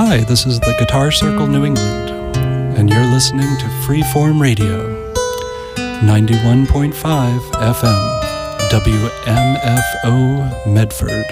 Hi, this is the Guitar Circle New England, and you're listening to Freeform Radio, 91.5 FM, WMFO Medford.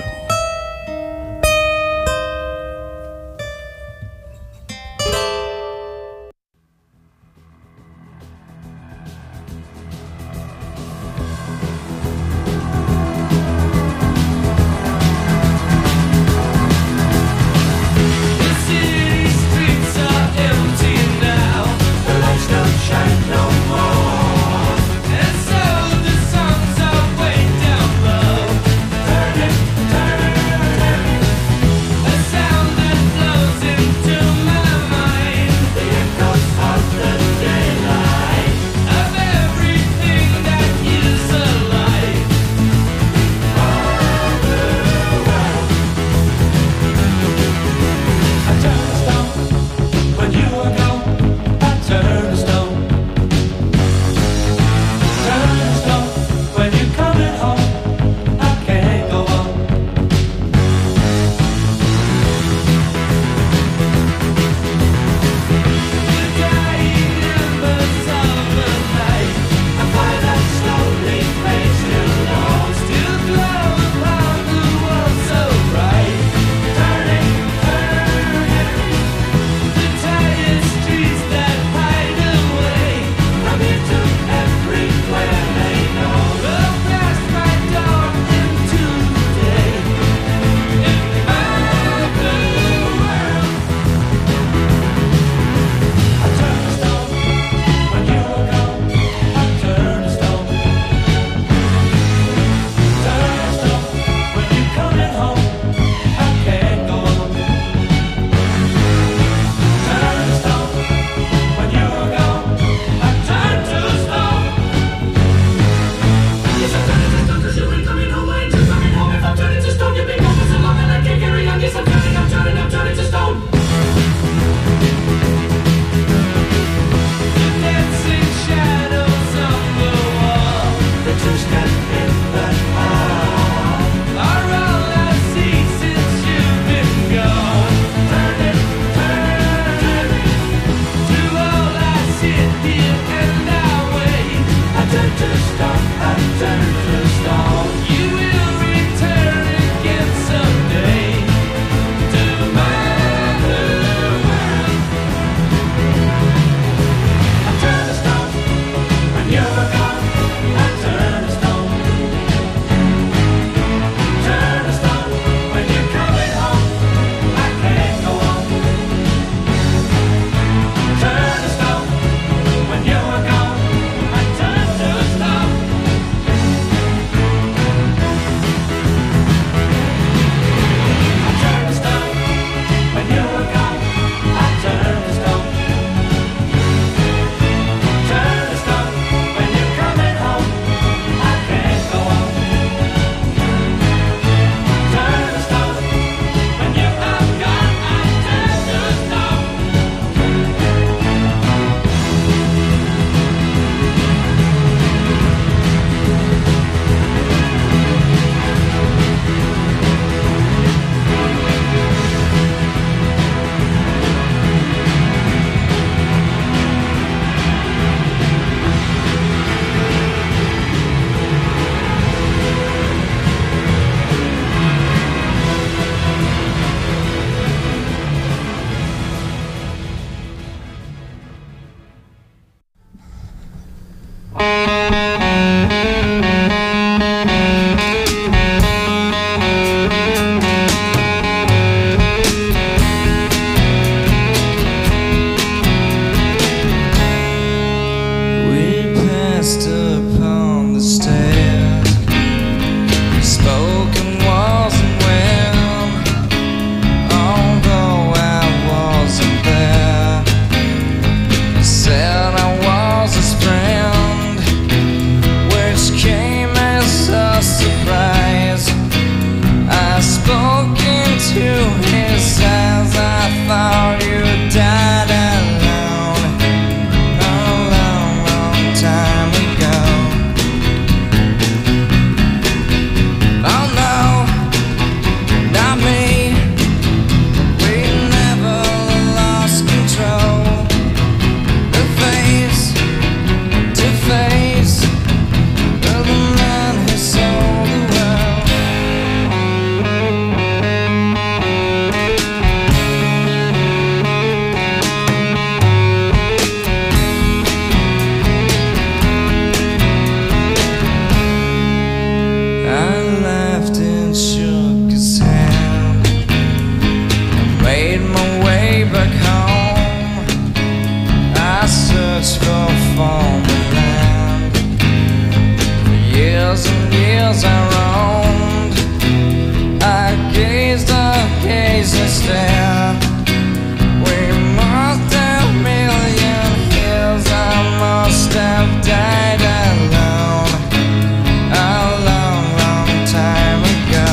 years and years I roamed. I gazed and stared. We must have million years. I must have died alone a long, long time ago.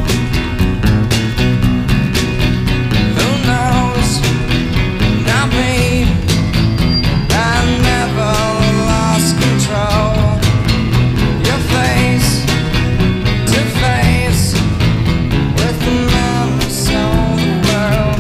Who knows? Not me. I never lost control. Your face to face with the man who sold the world.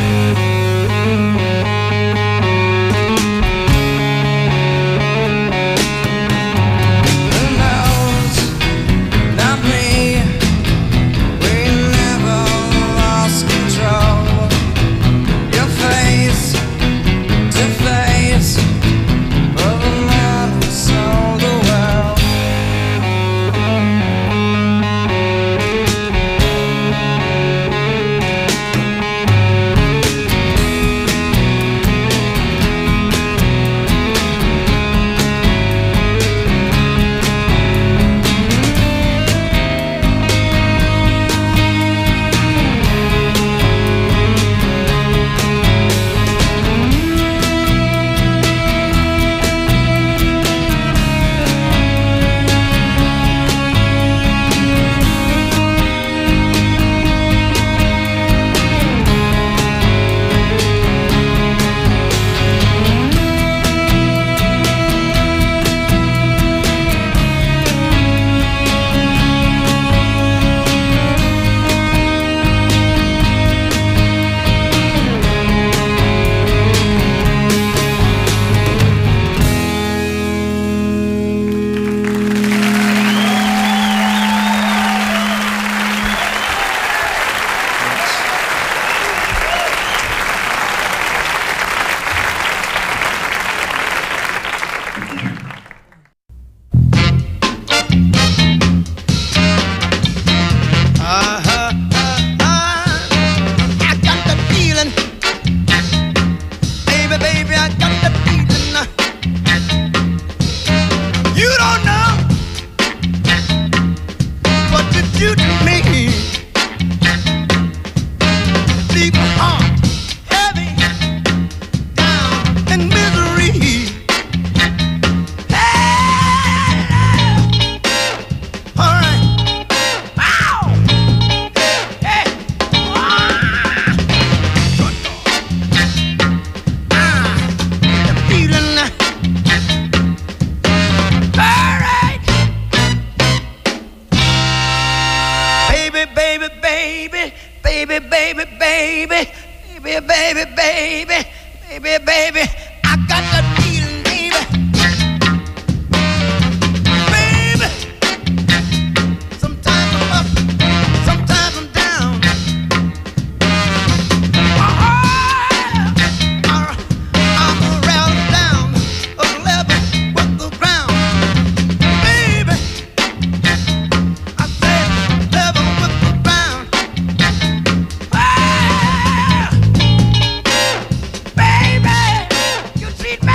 Who knows? Not me. We never lost control. Your face to face with the man who sold the world. I got the feeling, baby, baby, I got the feeling. You don't know what you do to me. Leave my heart heavy, down in misery. Hey, all right. Ow! Hey, the feeling. All right. Baby, baby, baby, baby, baby, baby, baby, baby, baby, baby, baby. I got that feeling, baby. Baby. Sometimes I'm up, sometimes I'm down. I'm around down a level with the ground. Baby, I said level with the ground. Baby, you treat me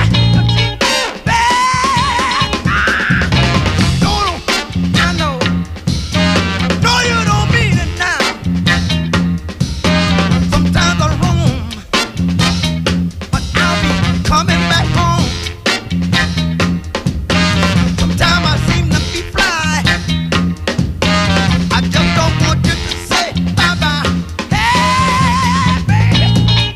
bad. Don't I know? No, you don't mean it now. Sometimes I roam, but I'll be coming back home. Sometimes I seem to be fly. I just don't want you to say bye-bye. Hey, baby.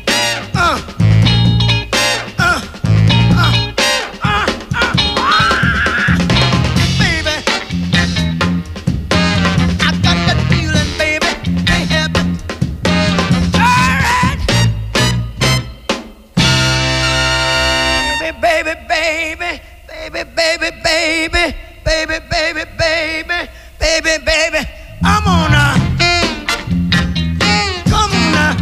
Baby, I got that feeling, baby. Can't help it. All right. Baby, baby, baby, baby, baby, baby, baby, baby, baby, baby. I'm on now. Come on now.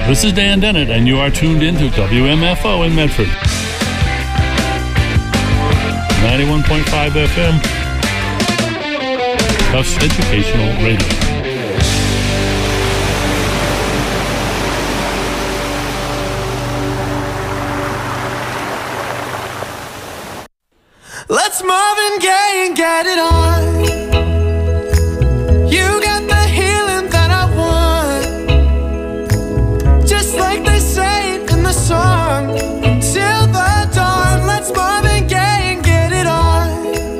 This is Dan Dennett, and you are tuned into WMFO in Medford. 91.5 FM. Tufts Educational Radio. Let's Marvin Gaye and get it on. You got the healing that I want, just like they say it in the song. Till the dawn, let's Marvin Gaye and get it on.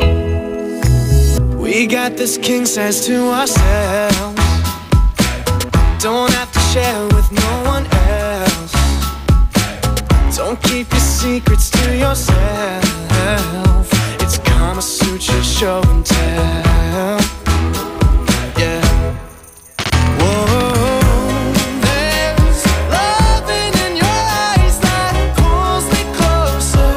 We got this king size to ourselves, don't have to share with no one else. Don't keep your secrets to yourself. It's Kama Sutra show and tell. Yeah. Whoa, there's loving in your eyes that pulls me closer.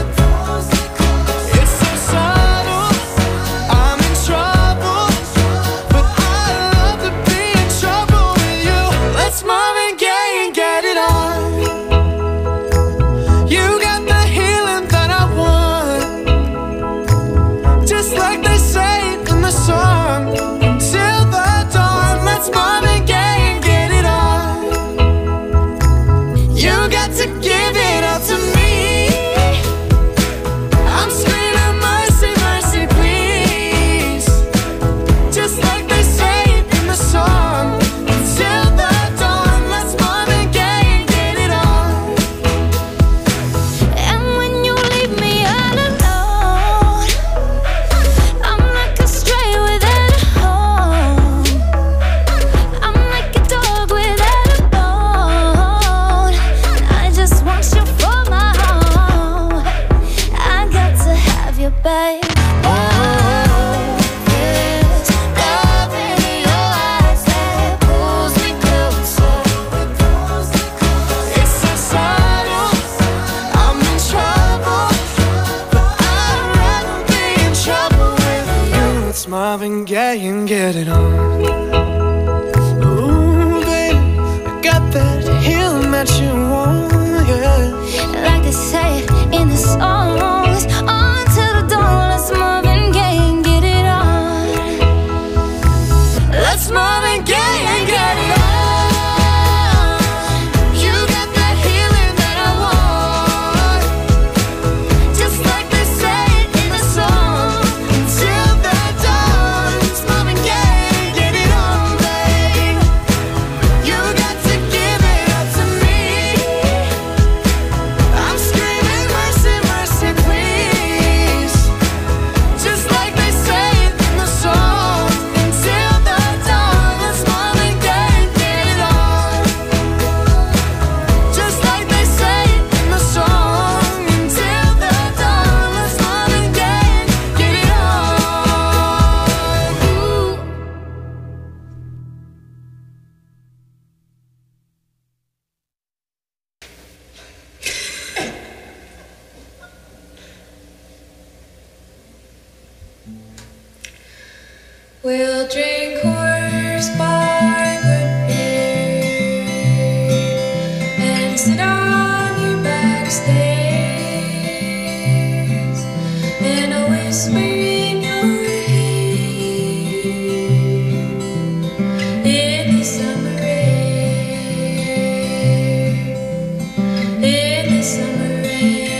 It's so subtle, I'm in trouble, but I love to be in trouble with you. Let's Marvin Gaye and get it on. You got the healing that I want, just like they say it in the song. Till the dawn, let's Marvin Gaye and get it on. You got to give it up to me. I'm screaming mercy, mercy, please, just like they say it in the song. Till the dawn, let's Marvin Gaye and get it on. And when you leave me all alone, I'm like a stray without a home. I'm like a dog without a bone. I just want you for my home. I got to have you, babe. Oh, there's love in your eyes that pulls me closer. It's so subtle, I'm in trouble, but I'd rather be in trouble with you. It's Marvin Gaye and get it on. Ooh, baby, I got that healing that you want, yeah. Like they say in the songs, until the dawn, let's Marvin Gaye and get it on. Let's Marvin Gaye and get it on. You got that healing that I want, just like they say it in the song. Till the dawn, it's Marvin Gaye and get it on, babe. You got to give it up to me. I'm screaming mercy, mercy, please, just like they say it in the song. Till the dawn, let's Marvin Gaye and get it on, just like they say it in the song. Till the dawn, let's Marvin Gaye and get it on. We'll drink horse bar good beer and sit on your back stairs, and I'll whisper in your ear in the summer air, in the summer air.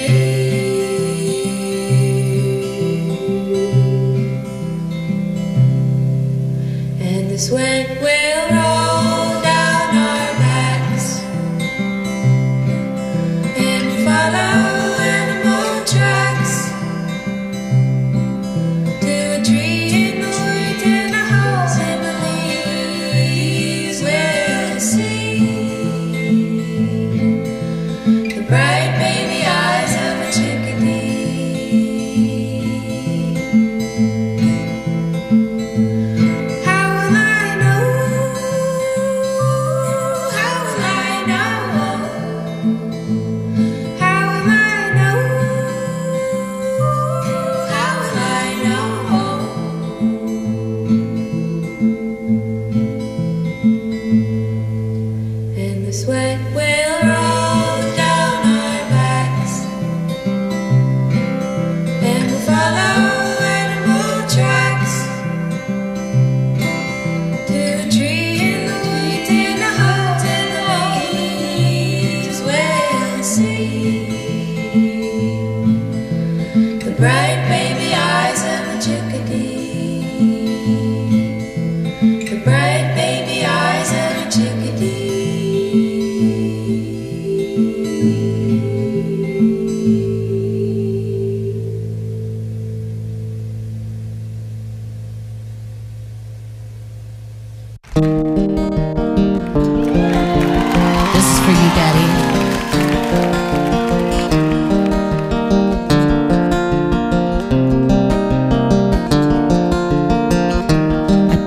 And the sweat will roll down our backs and follow animal tracks to a tree in the woods and a hole in the leaves. We'll see the bright baby eyes of a chickadee. How will I know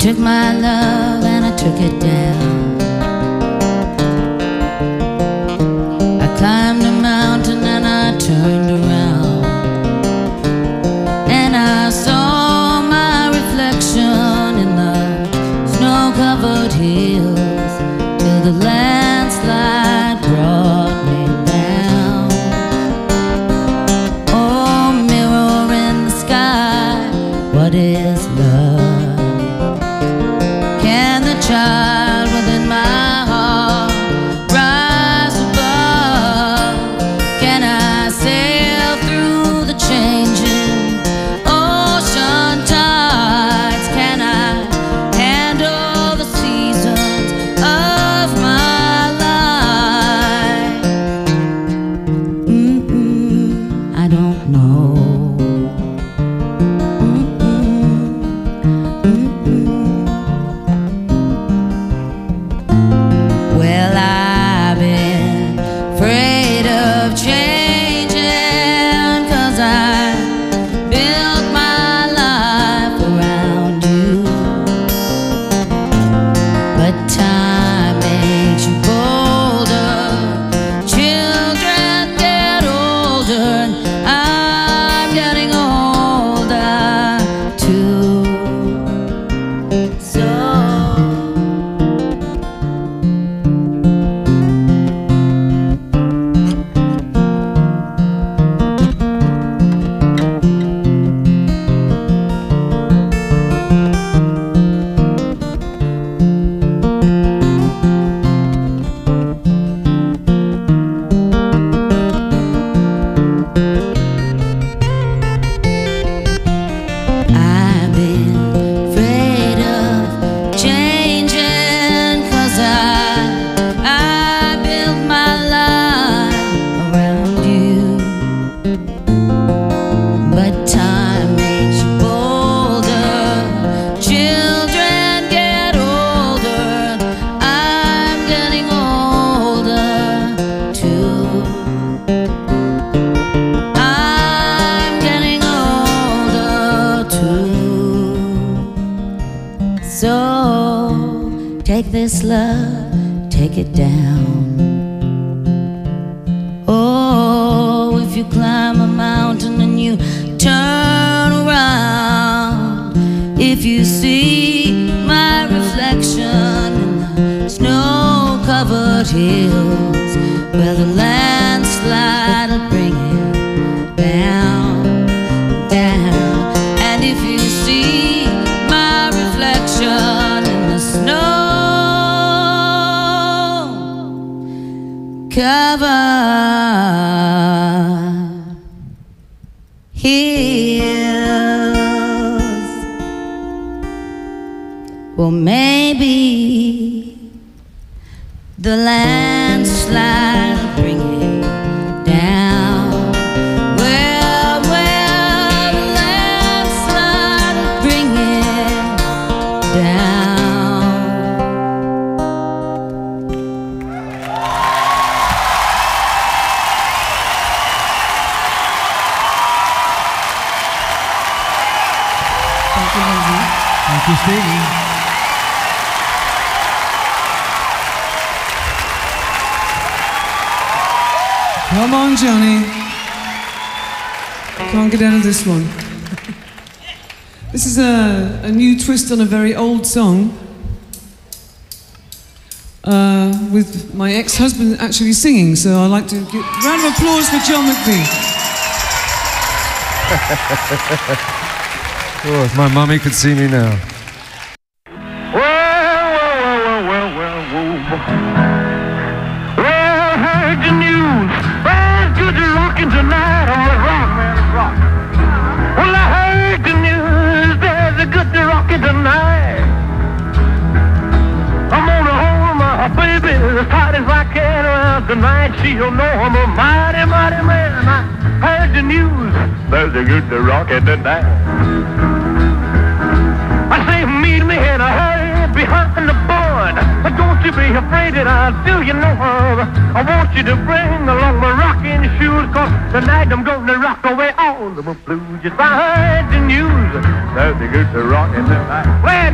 took my love and I took it down. I climbed a mountain and I turned around, and I saw my reflection in the snow-covered hills till the landslide brought me down. Oh, mirror in the sky, what is love? Can the child within my heart rise above? Can I sail through the changing ocean tides? Can I handle the seasons of my life? I don't know. Well, I've been afraid of changing, 'cause I built my life around you. But time makes you bolder, children get older, and I'm getting older too. So I've been afraid of changing, 'cause I built my life around you. But time makes you bolder, children get older, I'm getting older too. I'm getting older too. So take this love, take it down. Oh, if you climb a mountain and you turn around, if you see my reflection in the snow-covered hills where the landslide will bring it down, down. And if you see my reflection in the snow-covered hills, well, maybe the landslide will bring it down. Well, the landslide will bring it down. Thank you, Lindsay. Thank you, Stevie. Come on, Johnny. Can't get out of this one. This is a new twist on a very old song, with my ex-husband actually singing, so I'd like to give a round of applause for John McVie. Oh, if my mommy could see me now. Well, heard the news. Well, good rockin' tonight on the rock, man, rock. Well, I heard the news. There's a good rockin' tonight. I'm gonna hold my baby as tight as I can around tonight. She'll know I'm a mighty, mighty man. I heard the news. There's a good rockin' tonight. I say, meet me in a hurry behind the barn. Don't you be afraid that I'll do you no harm. I want you to bring along my rocking shoes, 'cause tonight I'm gonna rock away all the blues. Just behind the news, there's a good rockin' tonight. Well,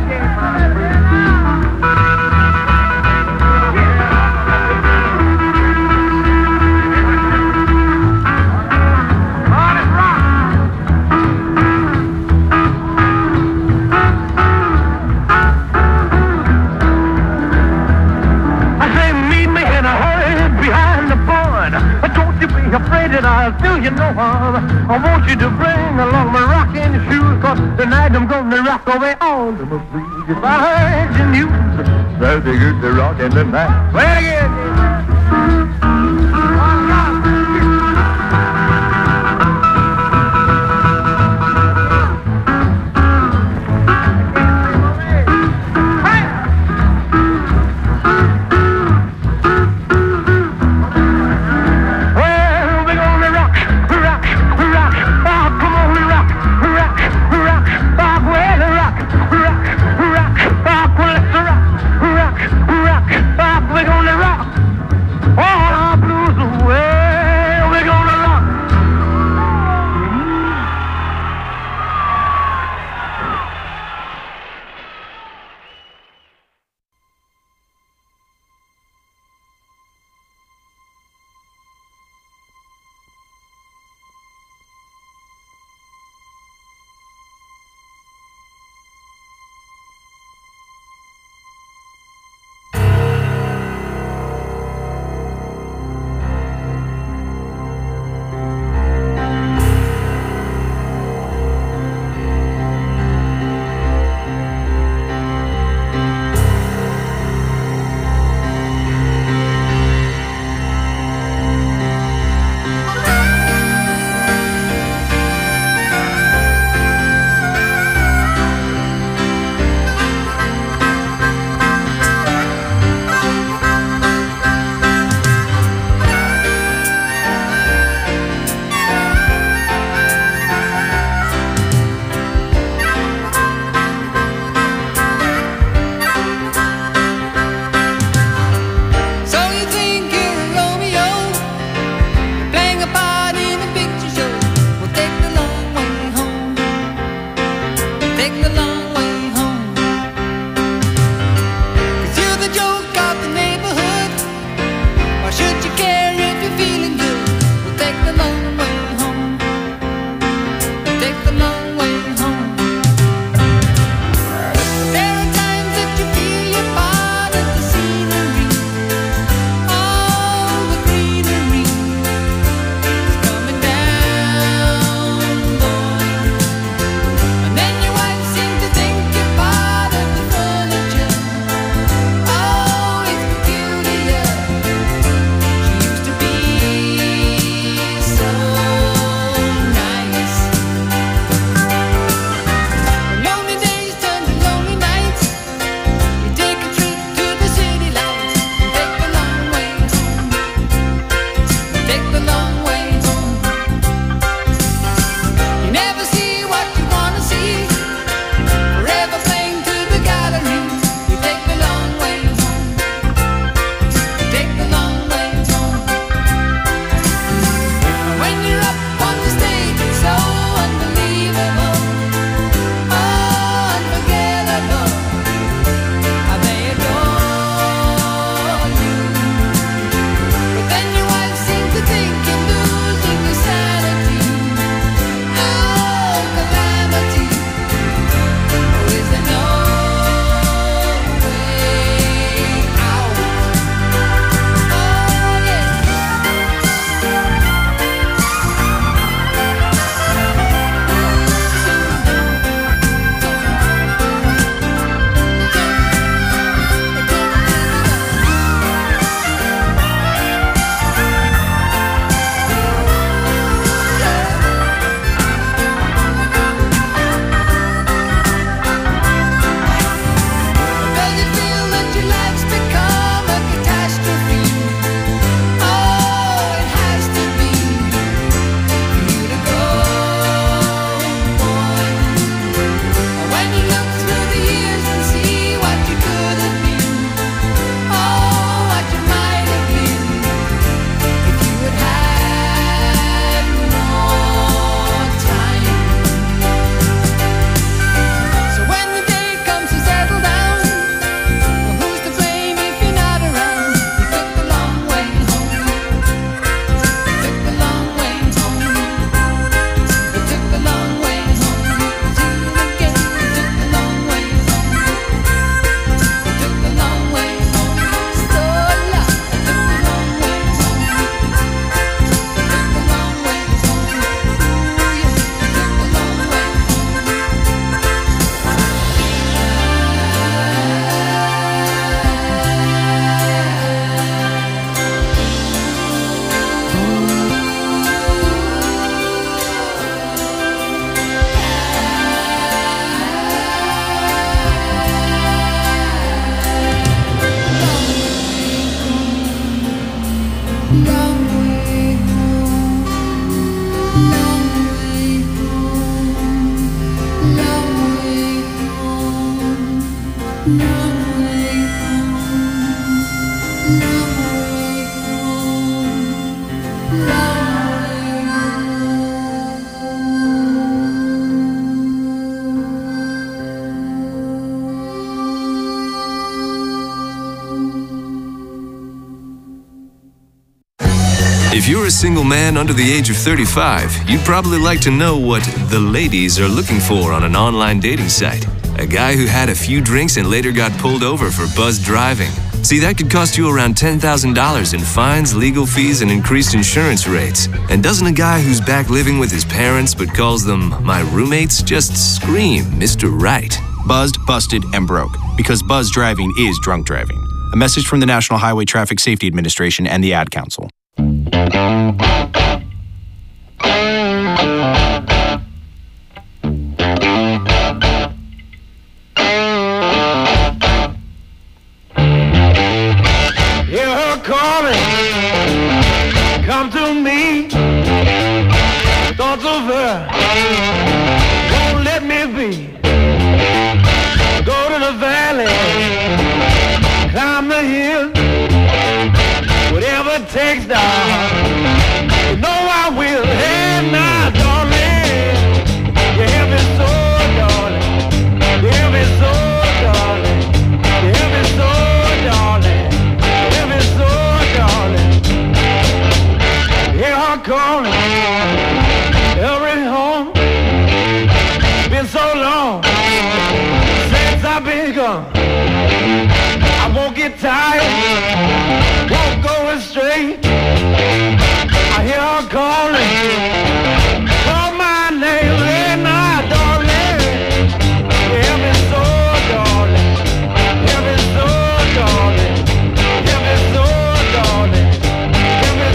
afraid that I'll do you no harm. I want you to bring along my rocking shoes, 'cause tonight I'm gonna rock away all the blues. If I heard the news, there's a good rockin' tonight. Well, again. Sing If you're a single man under the age of 35, you'd probably like to know what the ladies are looking for on an online dating site. A guy who had a few drinks and later got pulled over for buzzed driving. See, that could cost you around $10,000 in fines, legal fees, and increased insurance rates. And doesn't a guy who's back living with his parents but calls them my roommates just scream Mr. Right? Buzzed, busted, and broke. Because buzzed driving is drunk driving. A message from the National Highway Traffic Safety Administration and the Ad Council. Hear her calling, come to me. Thoughts of her won't let me be. Go to the valley, climb the hill, whatever it takes now. You know I will. Hey now, darling, you hear me so, darling. You hear me so, darling. You hear me so, darling. You hear me so, darling. Hear her calling, hurry home. Been so long since I've been gone. I won't get tired, won't go astray. I hear her calling, call my name, hey now, darling. You hear me so, darling. Hear me so, darling. Hear me so, darling. Hear me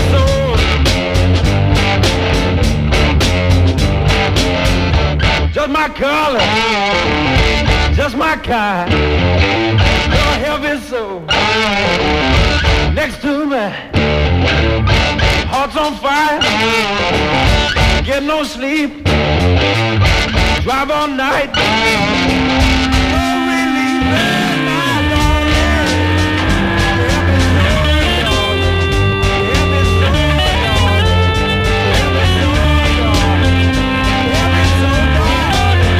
so. Just my color, just my kind. Your heavy soul next to me, heart's on fire, get no sleep, drive all night, no relief, my darling. Hear me so, darling. Hear me so, darling. Hear me so, darling. Hear me so, darling.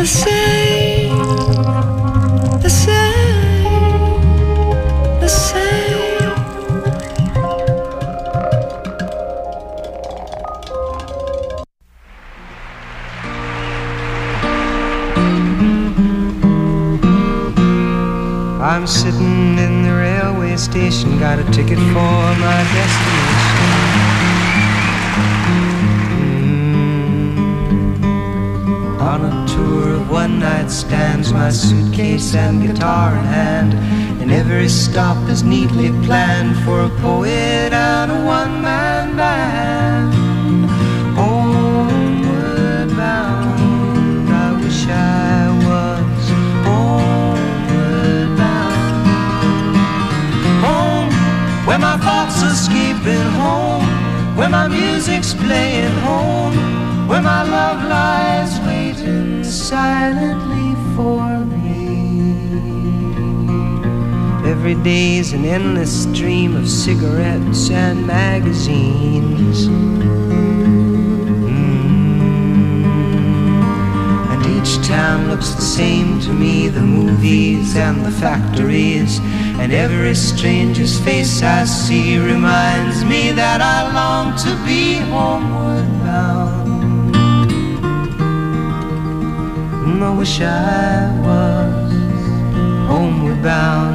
the same, the same, the same. I'm sitting in the railway station, got a ticket for my destination. On a tour of one-night stands, my suitcase and guitar in hand, and every stop is neatly planned for a poet and a one-man band. Homeward bound, I wish I was homeward bound. Home, where my thoughts are escaping, home, where my music's playing, home, where my love lies waiting silently for me. Every day's an endless stream of cigarettes and magazines. And each town looks the same to me, the movies and the factories, and every stranger's face I see reminds me that I long to be homeward bound. I wish I was homeward bound.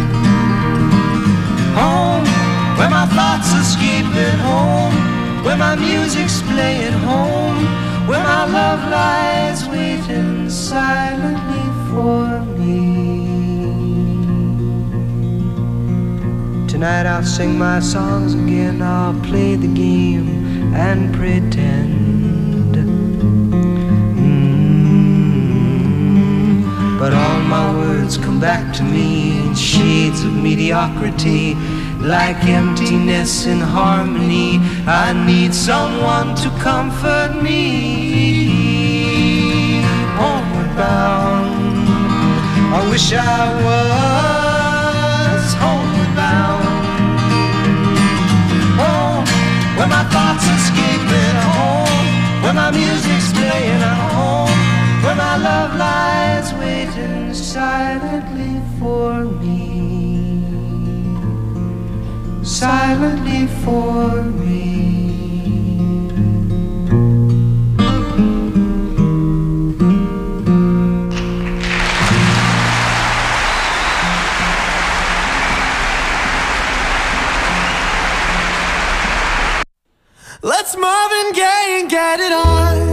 Home, where my thoughts are escaping, home, where my music's playing, home, where my love lies waiting silently for me. Tonight I'll sing my songs again, I'll play the game and pretend. But all my words come back to me in shades of mediocrity, like emptiness in harmony. I need someone to comfort me. Homeward bound, I wish I was homeward bound. Home, where my thoughts are escaping, home, where my music's playing, home, where my love lies waiting silently for me, silently for me. Let's Marvin Gaye and get it on.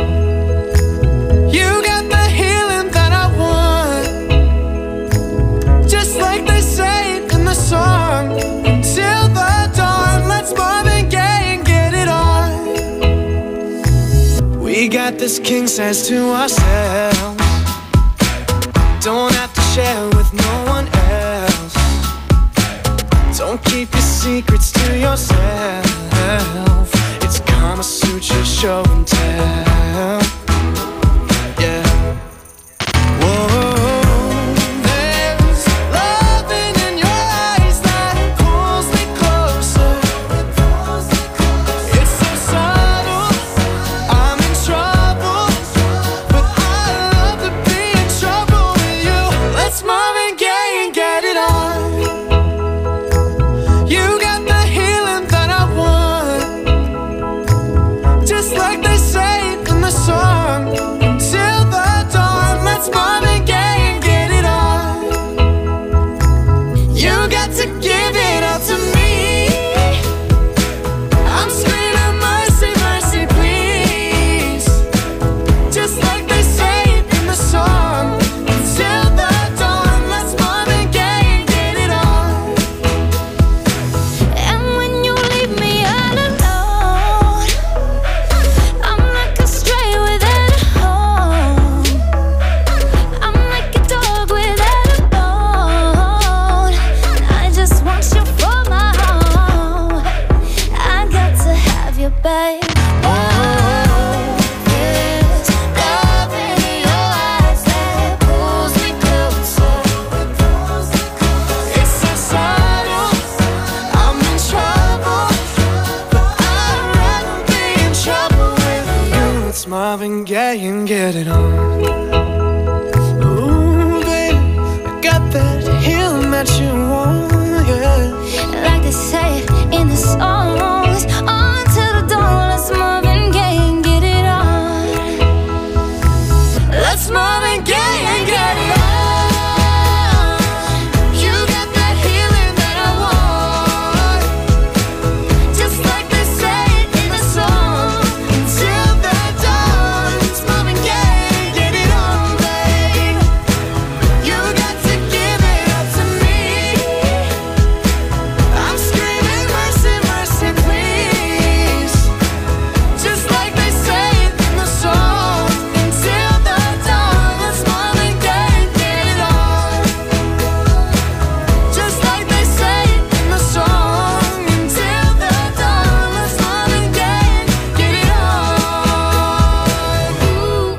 You got the healing that I want, just like they say it in the song. Till the dawn, let's Marvin Gaye and get it on. We got this king size to ourselves, don't have to share with no one else. Don't keep your secrets to yourself. It's Kama Sutra show and tell. Yeah. Whoa, there's loving in your eyes that pulls me closer. It's so subtle, I'm in trouble, but I love to be in trouble with you. Let's Marvin Gaye and get it on. You got the healing that I want, just like they say it in the song. Till the dawn, let's Marvin Gaye and get it on. You got to give it all to me. I'm screaming mercy, mercy, please, just like they say it in the song. Till the dawn, let's Marvin Gaye and get it on. And when you leave me all alone, I'm like a stray without a home. I'm like a dog without a bone. I just want you for my home. I got to have you, babe. Oh, there's love in your eyes that pulls me closer. It's so subtle, I'm in trouble, but I'd rather be in trouble with you. It's Marvin Gaye and get it on. that you want, yeah. Like they say in the songs, on till the dawn, let's Marvin Gaye and get it on. Let's Marvin Gaye and get it on. You got that healing that I want, just like they say in the song. Until the dawn, let's Marvin Gaye, get it on, babe. You got to give it up to me. I'm screaming mercy, mercy, please. Just like they say in the song. Until the dawn, let's Marvin Gaye, get it on. Just like they say in the song. Until the dawn, let's Marvin Gaye, get it on. Ooh.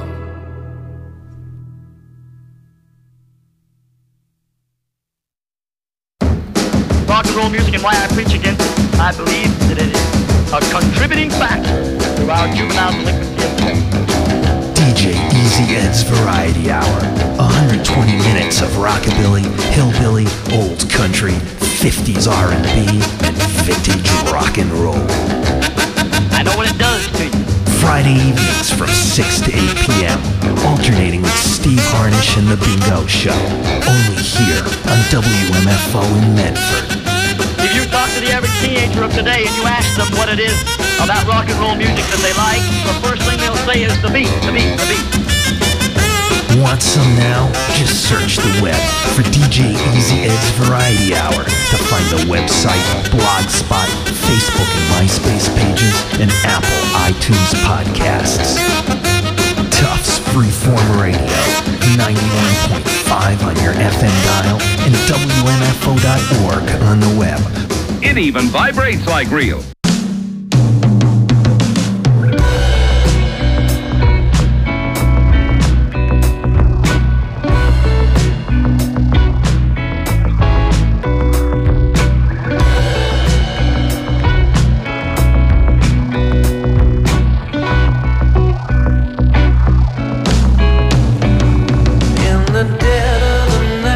Rock and roll music and why I preach against it. I believe that it is a contributing factor to our juvenile delinquency. DJ Easy Ed's Variety Hour. 120 minutes of rockabilly, hillbilly, old country, 50s R&B, and vintage rock and roll. I know what it does to you. Friday evenings from 6 to 8 p.m. Alternating with Steve Harnish and The Bingo Show. Only here on WMFO in Medford. If you talk to the average teenager of today and you ask them what it is about rock and roll music that they like, the first thing they'll say is the beat, the beat, the beat. Want some now? Just search the web for DJ Easy Ed's Variety Hour to find the website, Blogspot, Facebook and MySpace pages, and Apple iTunes podcasts. Tufts Freeform Radio, 91.5 on your FM dial and WMFO.org on the web. It even vibrates like real.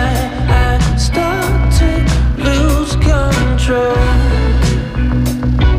Control.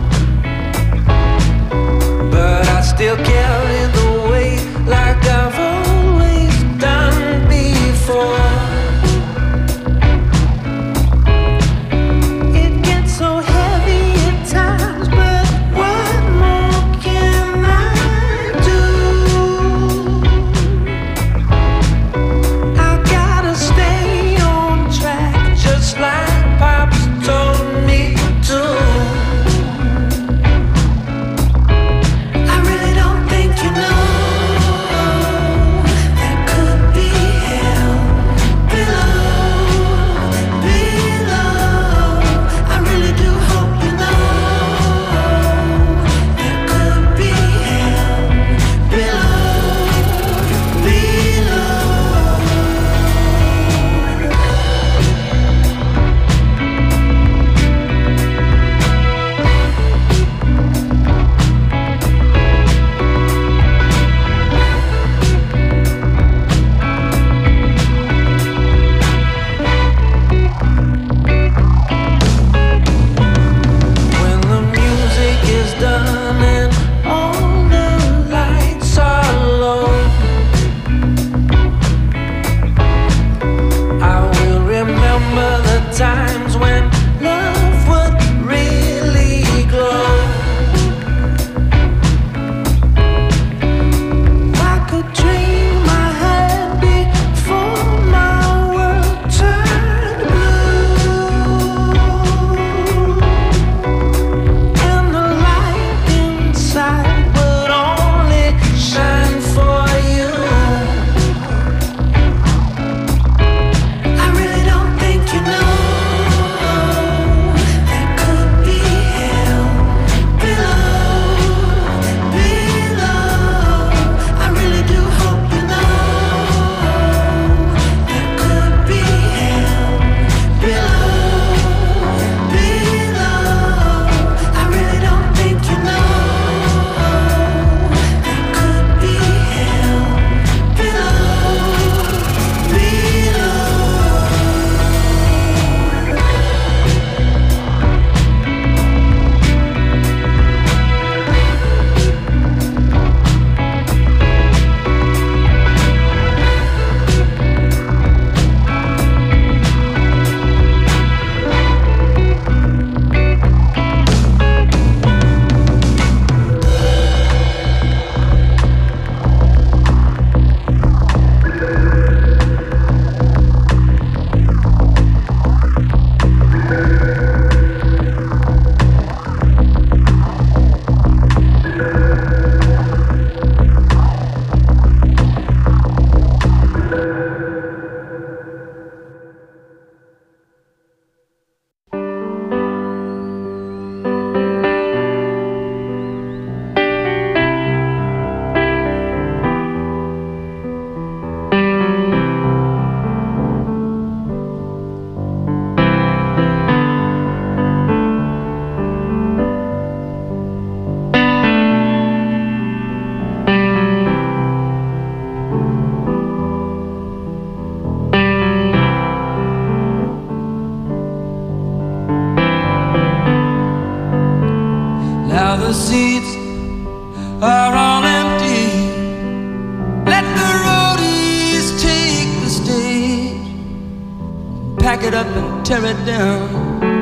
pack it up and tear it down.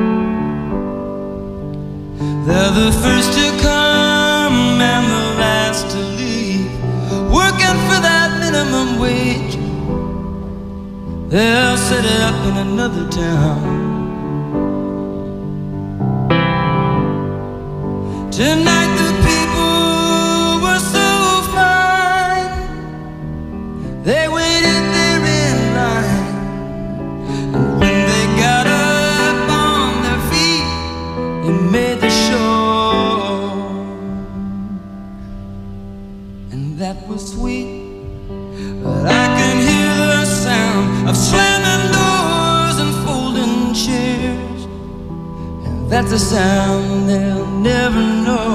They're the first to come and the last to leave, working for that minimum wage. They'll set it up in another town. Tonight the people were so fine, they waited there in line, and when they got up on their feet, they made the show. And that was sweet, but I can hear the sound of slamming doors and folding chairs, and that's a sound they'll never know.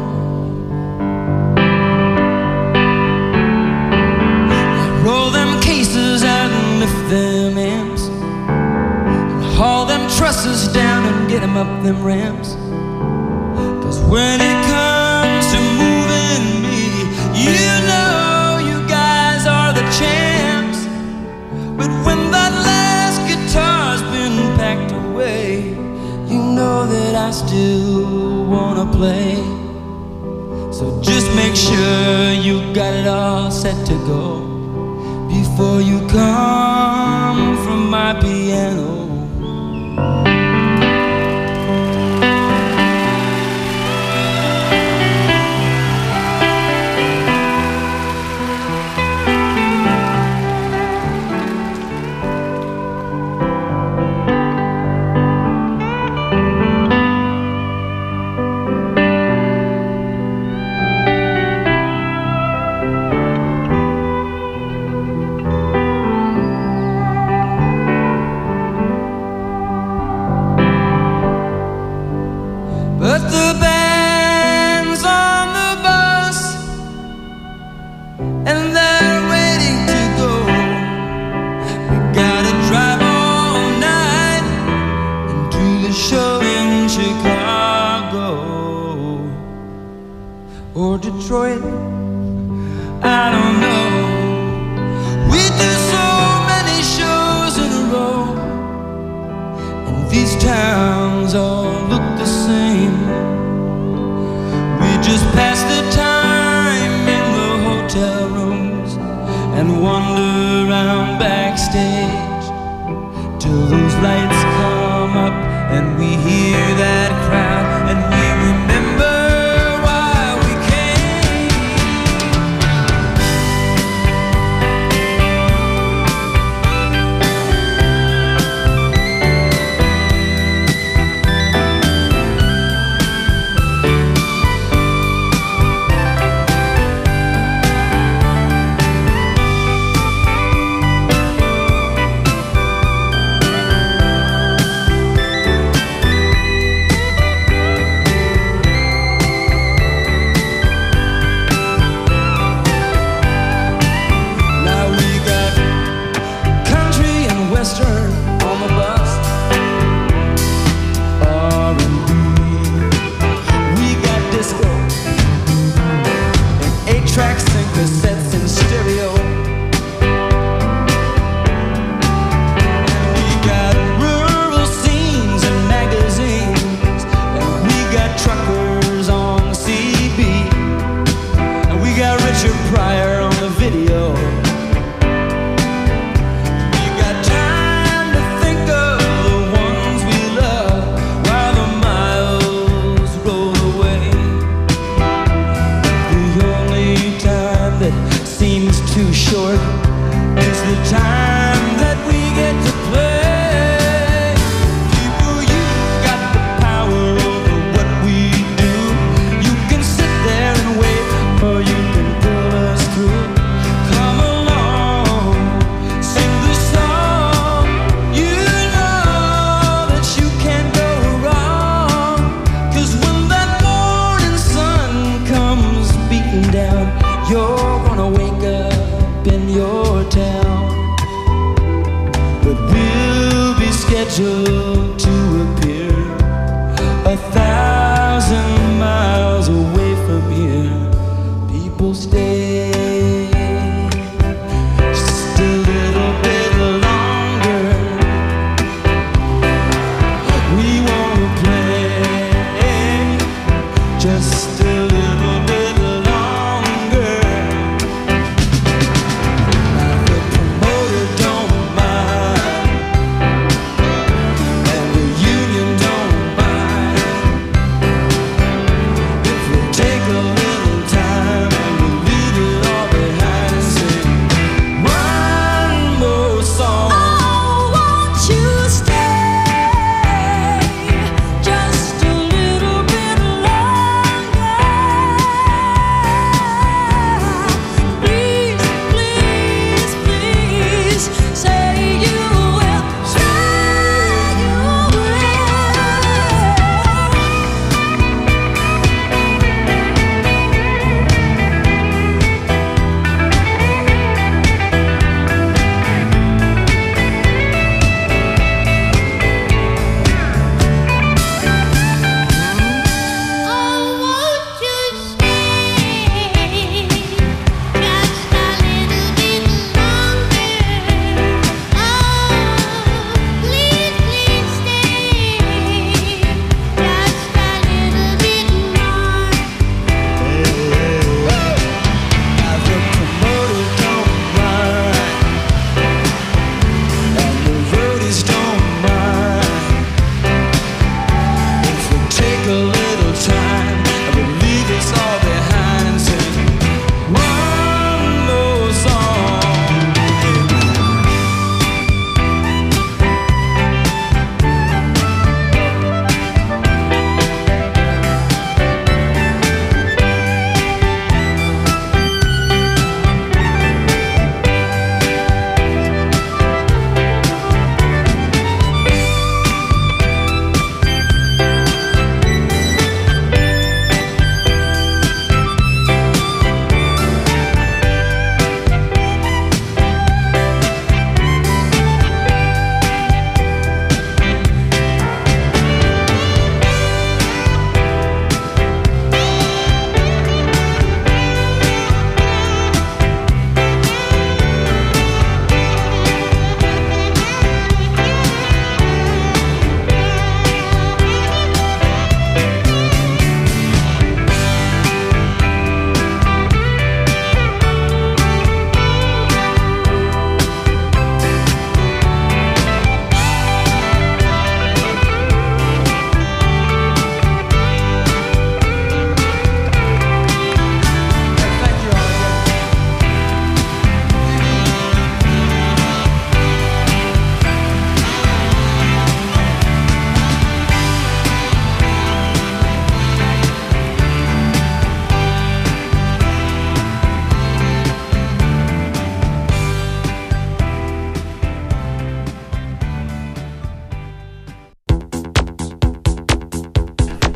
Roll them cases out and lift them amps, and haul them trusses down and get them up them ramps. 'Cause when it comes to moving me, you know you guys are the champs. But when that last guitar's been packed away, you know that I still wanna play. So just make sure you got it all set to go before you come from my piano. But the band's on the bus, and they're waiting to go. We gotta drive all night and do the show in Chicago or Detroit, I don't know. We do so many shows in a row, and these towns all look the same. We just pass the time in the hotel rooms and wander around backstage till those lights come up and we hear that crowd and we remember why we came. scheduled to appear 1,000 miles away from here. People stay just a little bit longer,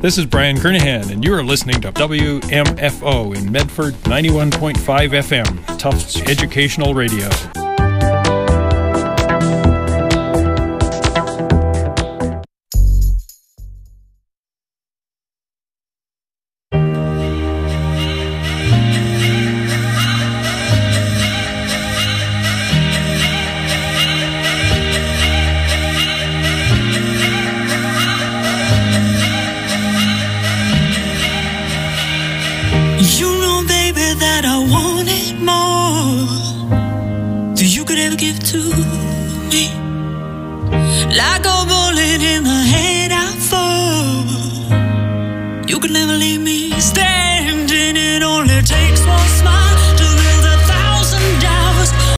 This is Brian Kernahan, and you are listening to WMFO in Medford, 91.5 FM, Tufts Educational Radio. Like